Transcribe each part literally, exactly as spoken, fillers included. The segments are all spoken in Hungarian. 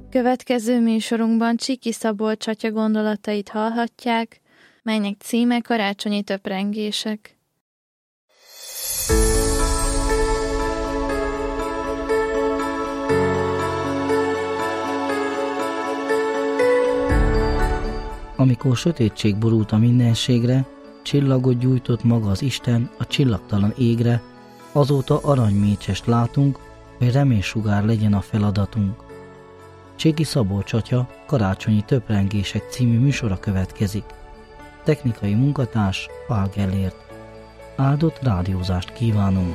Következő műsorunkban Csiki Szabolcs atya gondolatait hallhatják, melynek címe Karácsonyi töprengések. Amikor sötétség borult a mindenségre, csillagot gyújtott maga az Isten a csillagtalan égre, azóta aranymécsest látunk, hogy reménysugár legyen a feladatunk. Csiki Szabolcs atya Karácsonyi töprengések című műsora következik. Technikai munkatárs Pál Gellért. Áldott rádiózást kívánunk!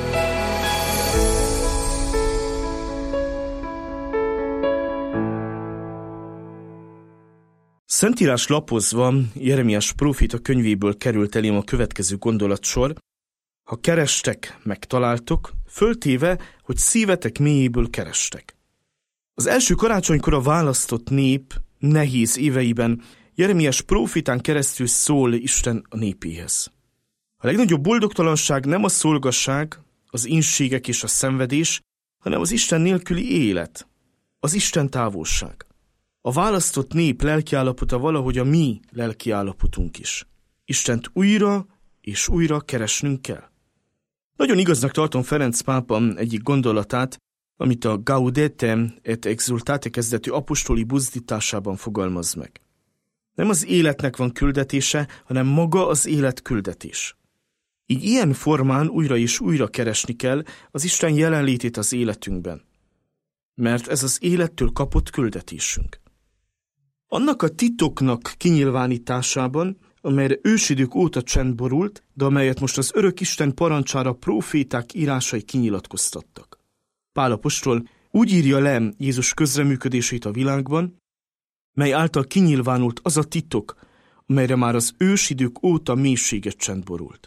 Szentírás lapozva Jeremiás próféta könyvéből került elém a következő gondolatsor: ha kerestek, megtaláltok, föltéve, hogy szívetek mélyéből kerestek. Az első karácsonykor a választott nép nehéz éveiben Jeremiás prófétán keresztül szól Isten a népéhez. A legnagyobb boldogtalanság nem a szolgasság, az ínségek és a szenvedés, hanem az Isten nélküli élet, az Isten távolság. A választott nép lelkiállapota valahogy a mi lelkiállapotunk is. Istent újra és újra keresnünk kell. Nagyon igaznak tartom Ferenc pápa egyik gondolatát, amit a Gaudete et Exultate kezdetű apostoli buzdításában fogalmaz meg. Nem az életnek van küldetése, hanem maga az élet küldetés. Így ilyen formán újra és újra keresni kell az Isten jelenlétét az életünkben. Mert ez az élettől kapott küldetésünk. Annak a titoknak kinyilvánításában, amelyre ősidők óta csend borult, de amelyet most az örök Isten parancsára próféták írásai kinyilatkoztattak. Pál apostol úgy írja le Jézus közreműködését a világban, mely által kinyilvánult az a titok, amelyre már az ősidők óta mélységes csend borult.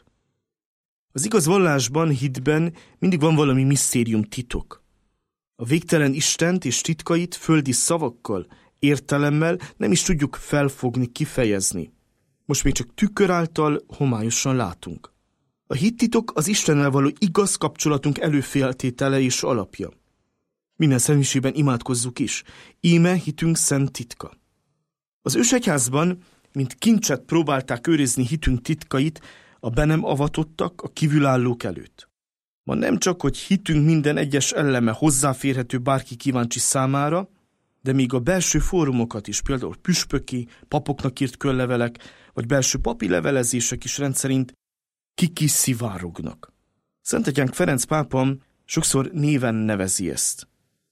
Az igaz vallásban, hitben mindig van valami misztérium, titok. A végtelen Istent és titkait földi szavakkal, értelemmel nem is tudjuk felfogni, kifejezni. Most még csak tükör által homályosan látunk. A hittitok az Istennel való igaz kapcsolatunk előfeltétele és alapja. Minden személyiségben imádkozzuk is. Íme hitünk szent titka. Az ősegyházban, mint kincset próbálták őrizni hitünk titkait a be nem avatottak, a kívülállók előtt. Ma nem csak, hogy hitünk minden egyes eleme hozzáférhető bárki kíváncsi számára, de még a belső fórumokat is, például püspöki, papoknak írt körlevelek, vagy belső papi levelezések is rendszerint kikiszivárognak. Szentatyánk Ferenc pápa sokszor néven nevezi ezt.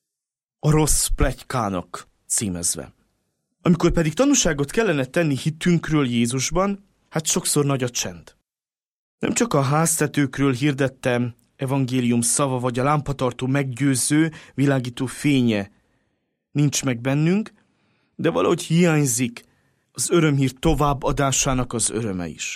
A rossz pletykának címezve. Amikor pedig tanúságot kellene tenni hitünkről Jézusban, hát sokszor nagy a csend. Nem csak a háztetőkről hirdette evangélium szava, vagy a lámpatartó meggyőző, világító fénye nincs meg bennünk, de valahogy hiányzik az örömhír továbbadásának az öröme is.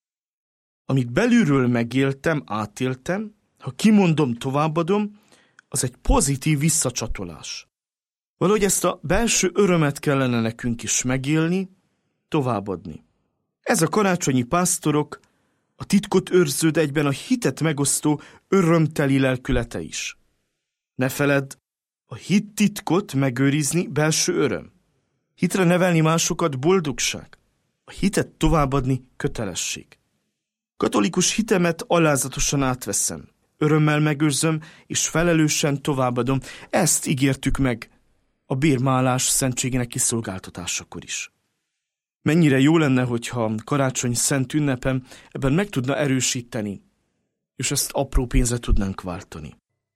Amit belülről megéltem, átéltem, ha kimondom, továbbadom, az egy pozitív visszacsatolás. Valahogy ezt a belső örömet kellene nekünk is megélni, továbbadni. Ez a karácsonyi pásztorok, a titkot őrző, de egyben a hitet megosztó örömteli lelkülete is. Ne feledd, a hit titkot megőrizni belső öröm. Hitre nevelni másokat boldogság. A hitet továbbadni kötelesség. Katolikus hitemet alázatosan átveszem. Örömmel megőrzöm, és felelősen továbbadom. Ezt ígértük meg a bérmálás szentségének kiszolgáltatásakor is. Mennyire jó lenne, hogyha karácsony szent ünnepem ebben meg tudna erősíteni, és ezt apró pénzre tudnánk váltani.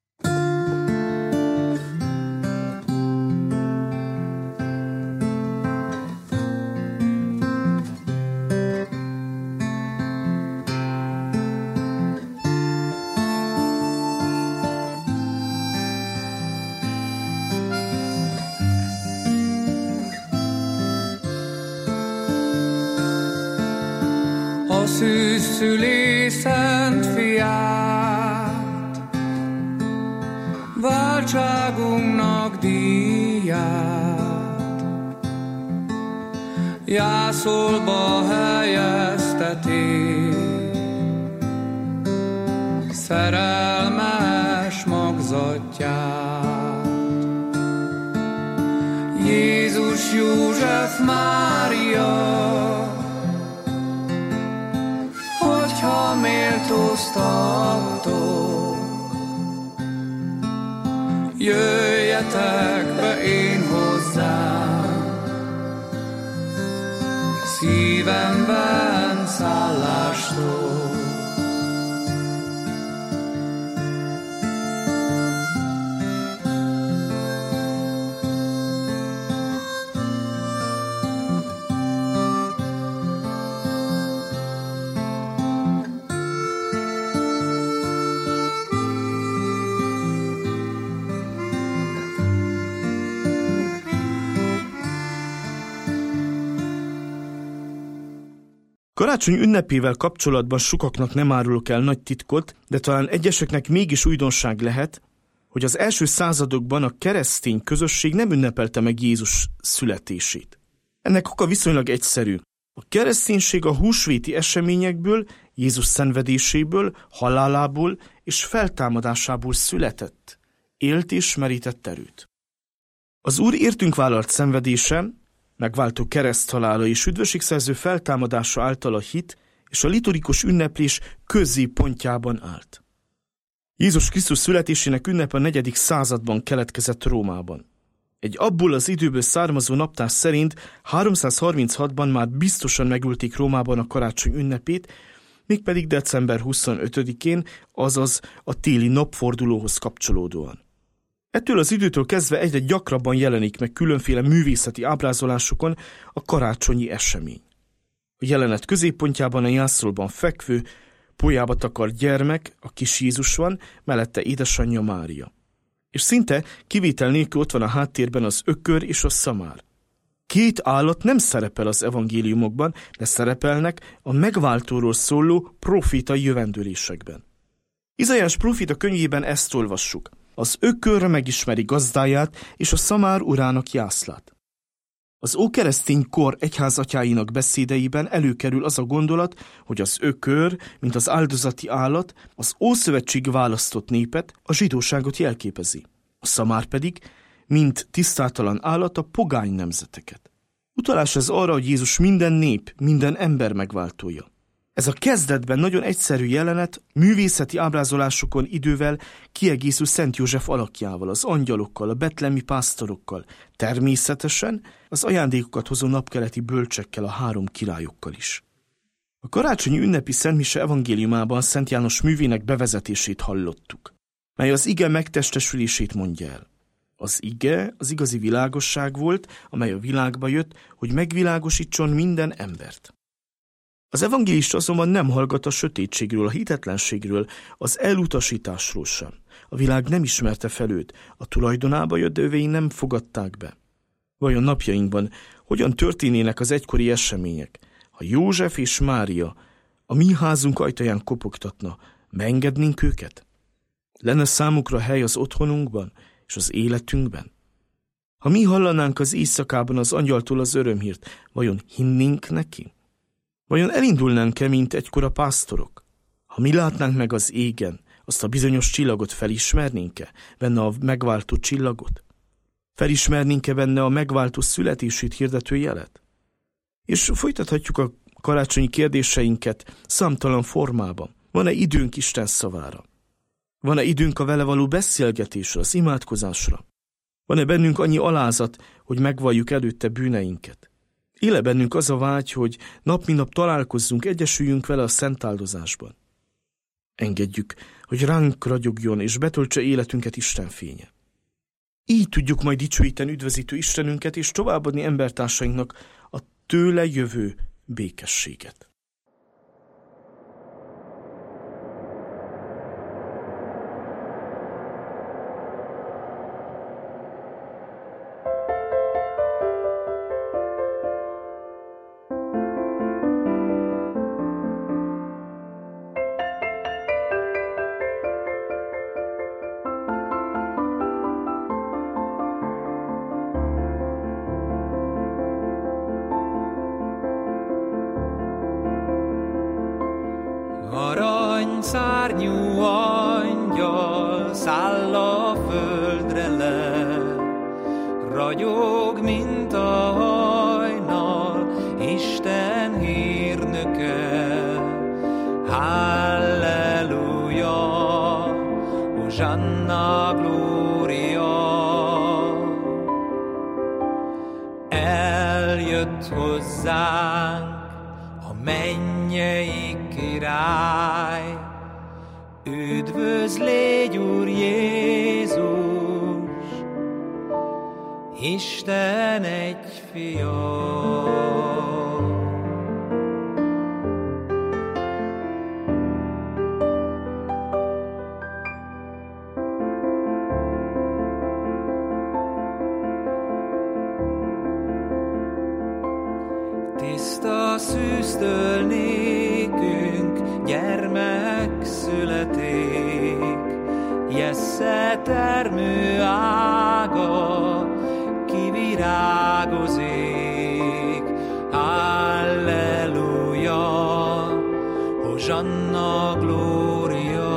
A szűzszülé szent fiát, váltságunknak díját, jászolba helyezteti, szerelmes magzatját. Krisztus, József, Mária, hogyha méltóztattok, jöjjetek be én hozzám, szívemben szállástól. Karácsony ünnepével kapcsolatban sokaknak nem árulok el nagy titkot, de talán egyeseknek mégis újdonság lehet, hogy az első századokban a keresztény közösség nem ünnepelte meg Jézus születését. Ennek oka viszonylag egyszerű. A kereszténység a húsvéti eseményekből, Jézus szenvedéséből, halálából és feltámadásából született, élt és merített erőt. Az Úr értünk vállalt szenvedése, megváltó kereszthalála és üdvösségszerző feltámadása által a hit és a liturgikus ünneplés középpontjában állt. Jézus Krisztus születésének ünnepe a negyedik században keletkezett Rómában. Egy abból az időből származó naptár szerint háromszázharminchatban már biztosan megülték Rómában a karácsony ünnepét, mégpedig december huszonötödikén, azaz a téli napfordulóhoz kapcsolódóan. Ettől az időtől kezdve egyre gyakrabban jelenik meg különféle művészeti ábrázolásokon a karácsonyi esemény. A jelenet középpontjában a jászolban fekvő, polyába takart gyermek, a kis Jézus van, mellette édesanyja Mária. És szinte kivétel nélkül ott van a háttérben az ökör és a szamár. Két állat nem szerepel az evangéliumokban, de szerepelnek a megváltóról szóló profétai jövendőlésekben. Izaiás próféta könyvében ezt olvassuk. Az ökör megismeri gazdáját, és a szamár urának jászlát. Az ókeresztény kor egyházatyáinak beszédeiben előkerül az a gondolat, hogy az ökör, mint az áldozati állat, az ószövetség választott népet, a zsidóságot jelképezi. A szamár pedig, mint tisztátalan állat, a pogány nemzeteket. Utalás ez arra, hogy Jézus minden nép, minden ember megváltója. Ez a kezdetben nagyon egyszerű jelenet művészeti ábrázolásokon idővel kiegészül Szent József alakjával, az angyalokkal, a betlemi pásztorokkal, természetesen az ajándékokat hozó napkeleti bölcsekkel, a három királyokkal is. A karácsonyi ünnepi szentmise evangéliumában Szent János művének bevezetését hallottuk, mely az ige megtestesülését mondja el. Az ige az igazi világosság volt, amely a világba jött, hogy megvilágosítson minden embert. Az evangélista azonban nem hallgat a sötétségről, a hitetlenségről, az elutasításról sem. A világ nem ismerte fel őt, a tulajdonába jött, de övei nem fogadták be. Vajon napjainkban hogyan történének az egykori események? Ha József és Mária a mi házunk ajtaján kopogtatna, beengednénk őket? Lenne számukra hely az otthonunkban és az életünkben? Ha mi hallanánk az éjszakában az angyaltól az örömhírt, vajon hinnénk neki? Vajon elindulnánk-e, mint egykor a pásztorok? Ha mi látnánk meg az égen, azt a bizonyos csillagot, felismernénk-e benne a megváltó csillagot? Felismernénk-e benne a megváltó születését hirdető jelet? És folytathatjuk a karácsonyi kérdéseinket számtalan formában. Van-e időnk Isten szavára? Van-e időnk a vele való beszélgetésre, az imádkozásra? Van-e bennünk annyi alázat, hogy megvalljuk előtte bűneinket? Éle bennünk az a vágy, hogy nap mint nap találkozzunk, egyesüljünk vele a szent áldozásban. Engedjük, hogy ránk ragyogjon és betöltse életünket Isten fénye. Így tudjuk majd dicsőíteni üdvözítő Istenünket és továbbadni embertársainknak a tőle jövő békességet. Aranyszárnyú angyal száll a földre le, ragyog, mint a hajnal, Isten hírnöke. Halleluja, Hosanna, Glória. Eljött hozzánk a mennyei király, üdvözl légy, Úr Jézus, Isten egyfia. Tiszta szűztől nékünk gyermek születik, Jessze termő ága kivirágozik. Halleluja, Hosanna, Glória.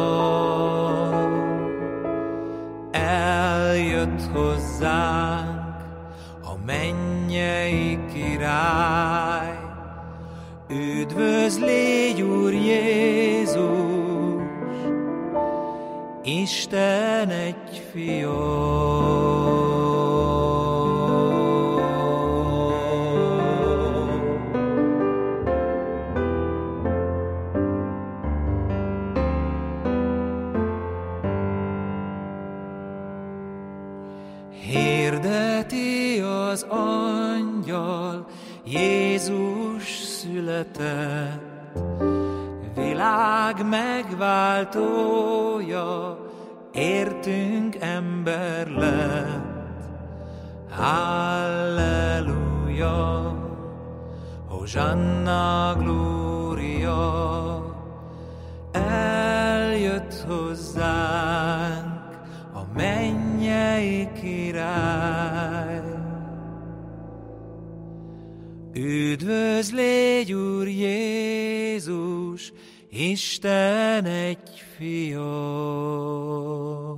Eljött hozzánk a mennyei király, üdvözl légy, Úr Jézus, Isten egyfia. Hirdeti az angyal, Jézus született, világ megváltója, értünk ember lett. Halleluja, Hosanna, Glória. Eljött hozzánk a mennyei király. Üdvözl légy, Úr Jézus, Isten egyfia.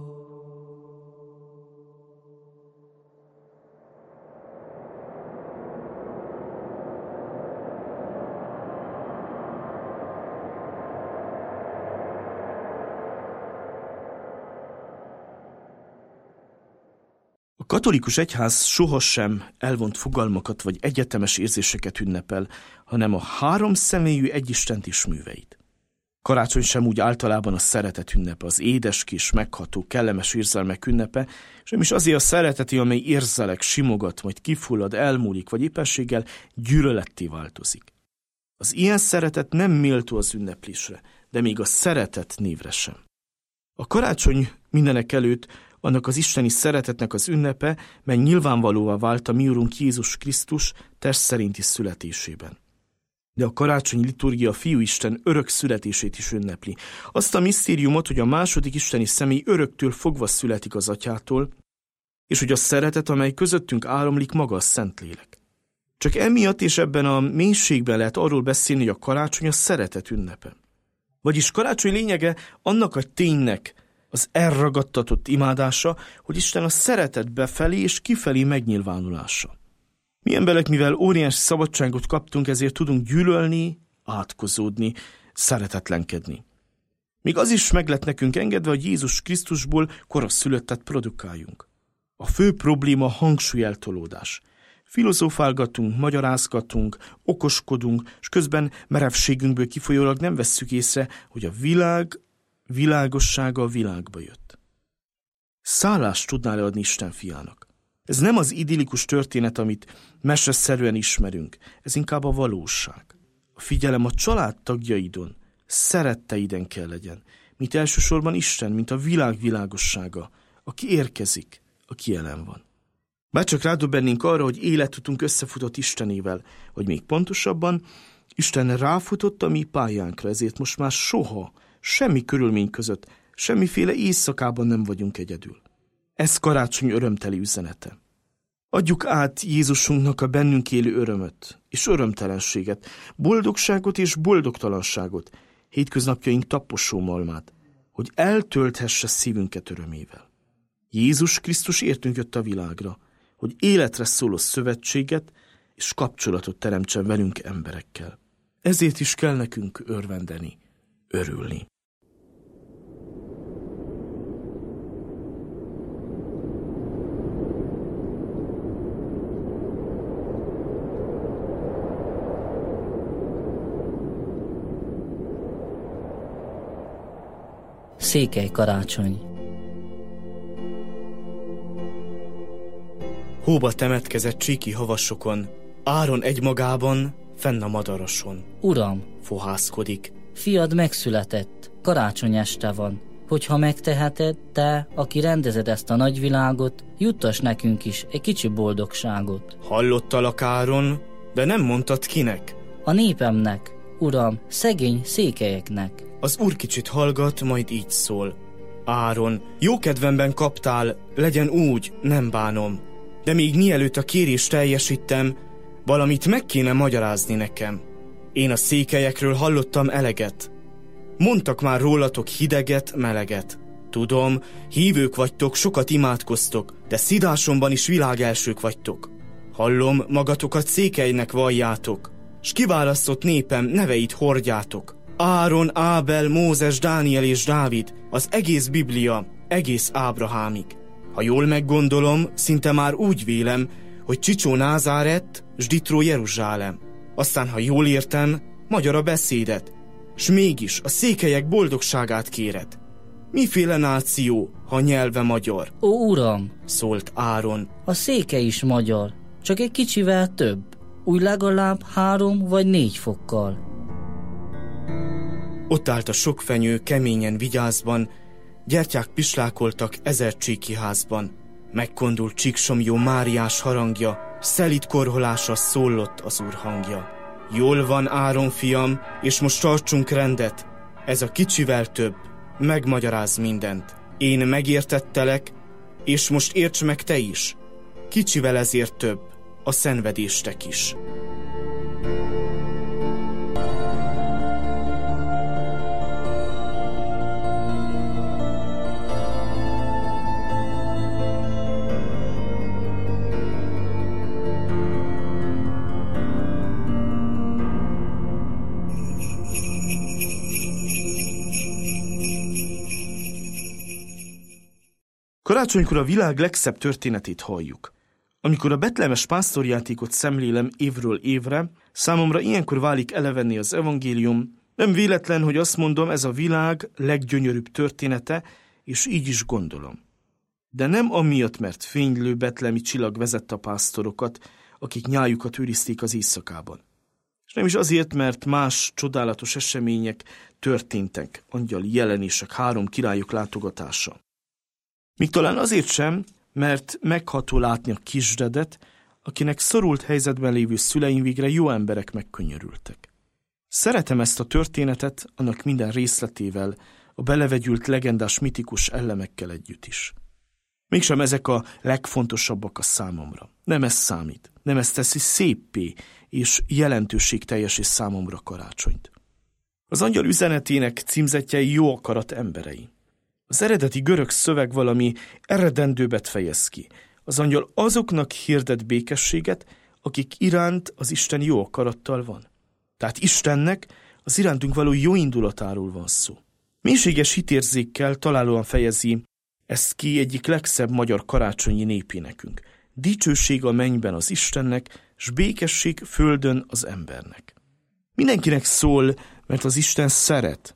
A katolikus egyház sohasem elvont fogalmakat vagy egyetemes érzéseket ünnepel, hanem a három személyű egyistent is műveit. Karácsony sem úgy általában a szeretet ünnepe, az édeskés, megható, kellemes érzelmek ünnepe, és nem is azért a szereteti, amely érzelek, simogat, majd kifullad, elmúlik, vagy éppenséggel gyűlöletté változik. Az ilyen szeretet nem méltó az ünneplésre, de még a szeretet névre sem. A karácsony mindenek előtt annak az isteni szeretetnek az ünnepe, mely nyilvánvalóvá vált a mi Urunk Jézus Krisztus test szerinti születésében. De a karácsonyi liturgia Fiúisten örök születését is ünnepli. Azt a misztériumot, hogy a második isteni személy öröktől fogva születik az Atyától, és hogy a szeretet, amely közöttünk áramlik, maga a Szentlélek. Csak emiatt és ebben a mélységben lehet arról beszélni, hogy a karácsony a szeretet ünnepe. Vagyis karácsony lényege annak a ténynek az elragadtatott imádása, hogy Isten a szeretet befelé és kifelé megnyilvánulása. Mi emberek, mivel óriási szabadságot kaptunk, ezért tudunk gyűlölni, átkozódni, szeretetlenkedni. Még az is meg lett nekünk engedve, hogy Jézus Krisztusból koraszülöttet produkáljunk. A fő probléma a hangsúlyeltolódás. Filozófálgatunk, magyarázgatunk, okoskodunk, és közben merevségünkből kifolyólag nem vesszük észre, hogy a világ világossága a világba jött. Szállást tudná leadni Isten fiának. Ez nem az idillikus történet, amit meseszerűen ismerünk, ez inkább a valóság. A figyelem a család tagjaidon, szeretteiden kell legyen, mint elsősorban Isten, mint a világ világossága, aki érkezik, aki jelen van. Bárcsak rádöbbennénk arra, hogy életutunk összefutott Istenével, vagy még pontosabban, Isten ráfutott a mi pályánkra, ezért most már soha, semmi körülmény között, semmiféle éjszakában nem vagyunk egyedül. Ez karácsony örömteli üzenete. Adjuk át Jézusunknak a bennünk élő örömöt és örömtelenséget, boldogságot és boldogtalanságot, hétköznapjaink taposó malmát, hogy eltölthesse szívünket örömével. Jézus Krisztus értünk jött a világra, hogy életre szóló szövetséget és kapcsolatot teremtsen velünk emberekkel. Ezért is kell nekünk örvendeni, örülni. Székely karácsony. Hóba temetkezett csíki havasokon, Áron egymagában, fenn a madarason. Uram, fohászkodik. Fiad megszületett, karácsony este van. Hogyha megteheted, te, aki rendezed ezt a nagyvilágot, juttass nekünk is egy kicsi boldogságot. Hallottalak, Áron, de nem mondtad kinek? A népemnek, Uram, szegény székelyeknek. Az úr kicsit hallgat, majd így szól. Áron, jó kedvemben kaptál, legyen úgy, nem bánom. De még mielőtt a kérést teljesítem, valamit meg kéne magyarázni nekem. Én a székelyekről hallottam eleget. Mondtak már rólatok hideget, meleget. Tudom, hívők vagytok, sokat imádkoztok, de szidásomban is világelsők vagytok. Hallom, magatokat székelynek valljátok, s kiválasztott népem neveit hordjátok. Áron, Ábel, Mózes, Dániel és Dávid, az egész Biblia, egész Ábrahámig. Ha jól meggondolom, szinte már úgy vélem, hogy Csicsó Názárett, s Ditró Jeruzsálem. Aztán, ha jól értem, magyar a beszédet, s mégis a székelyek boldogságát kéred. Miféle náció, ha nyelve magyar? Ó, Uram, szólt Áron. A székely is magyar, csak egy kicsivel több, úgy legalább három vagy négy fokkal. Ott állt a sok fenyő keményen vigyázban, gyertyák pislákoltak ezer csíki házban. Megkondult csíksomjó Máriás harangja, szelíd korholása szólott az úr hangja. Jól van, Áron fiam, és most tartsunk rendet, ez a kicsivel több, megmagyaráz mindent. Én megértettelek, és most érts meg te is, kicsivel ezért több, a szenvedéstek is. Karácsonykor a világ legszebb történetét halljuk. Amikor a betlehemes pásztorjátékot szemlélem évről évre, számomra ilyenkor válik elevenni az evangélium. Nem véletlen, hogy azt mondom, ez a világ leggyönyörűbb története, és így is gondolom. De nem amiatt, mert fénylő betlehemi csillag vezette a pásztorokat, akik nyájukat őrizték az éjszakában. És nem is azért, mert más csodálatos események történtek, angyali jelenések, három királyok látogatása. Míg talán azért sem, mert megható látni a kisdedet, akinek szorult helyzetben lévő szüleim végre jó emberek megkönnyörültek. Szeretem ezt a történetet, annak minden részletével, a belevegyült legendás mitikus elemekkel együtt is. Mégsem ezek a legfontosabbak a számomra. Nem ez számít, nem ez teszi széppé és jelentőségteljes és számomra karácsonyt. Az angyal üzenetének címzetjei jó akarat emberei. Az eredeti görög szöveg valami eredendőbbet fejez ki. Az angyal azoknak hirdet békességet, akik iránt az Isten jó akarattal van. Tehát Istennek az irántunk való jó indulatáról van szó. Mélységes hitérzékkel találóan fejezi ezt ki egyik legszebb magyar karácsonyi népénekünk. Dicsőség a mennyben az Istennek, s békesség földön az embernek. Mindenkinek szól, mert az Isten szeret,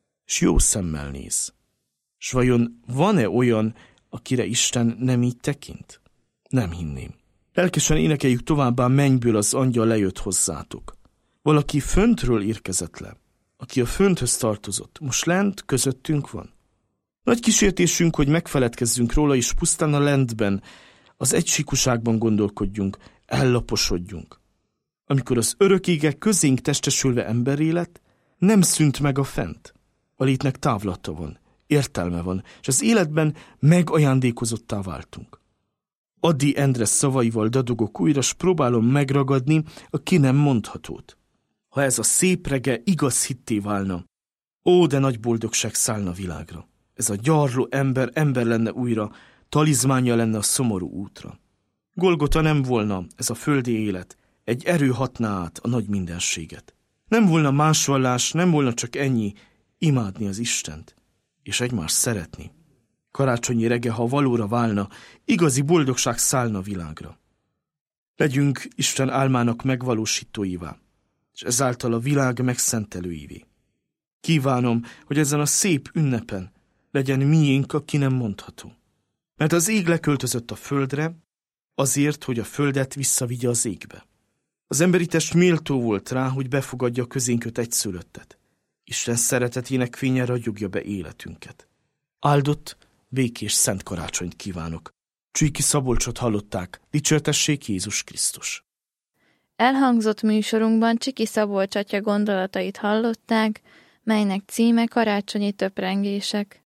s jó szemmel néz. S vajon van-e olyan, akire Isten nem így tekint? Nem hinném. Lelkesen énekeljük továbbá, mennyből az angyal lejött hozzátok. Valaki föntről érkezett le, aki a fönthöz tartozott, most lent közöttünk van. Nagy kísértésünk, hogy megfeledkezzünk róla, és pusztán a lentben, az egysíkuságban gondolkodjunk, ellaposodjunk. Amikor az örök égek közénk testesülve emberré lett, nem szűnt meg a fent. A létnek távlata van, értelme van, és az életben megajándékozottá váltunk. Addi Endre szavaival dadogok újra, s próbálom megragadni a ki nem mondhatót. Ha ez a szép rege igaz hitté válna, ó, de nagy boldogság szállna világra. Ez a gyarló ember ember lenne újra, talizmánja lenne a szomorú útra. Golgota nem volna ez a földi élet, egy erő hatná át a nagy mindenséget. Nem volna más vallás, nem volna csak ennyi, imádni az Istent, és egymást szeretni. Karácsonyi reggel, ha valóra válna, igazi boldogság szállna a világra. Legyünk Isten álmának megvalósítóivá, és ezáltal a világ megszentelőivé. Kívánom, hogy ezen a szép ünnepen legyen miénk a ki nem mondható. Mert az ég leköltözött a földre, azért, hogy a földet visszavigye az égbe. Az emberi test méltó volt rá, hogy befogadja a közénk egyszülöttet. Isten szeretetének fénye ragyogja be életünket. Áldott, békés szent karácsonyt kívánok. Csíki Szabolcsot hallották, dicsértessék Jézus Krisztus. Elhangzott műsorunkban Csiki Szabolcs atya gondolatait hallották, melynek címe Karácsonyi töprengések.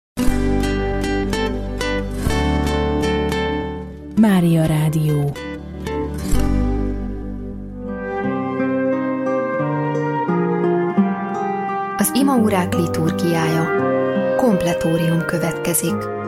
Mária Rádió. Az imaórák liturgiája. Kompletórium következik.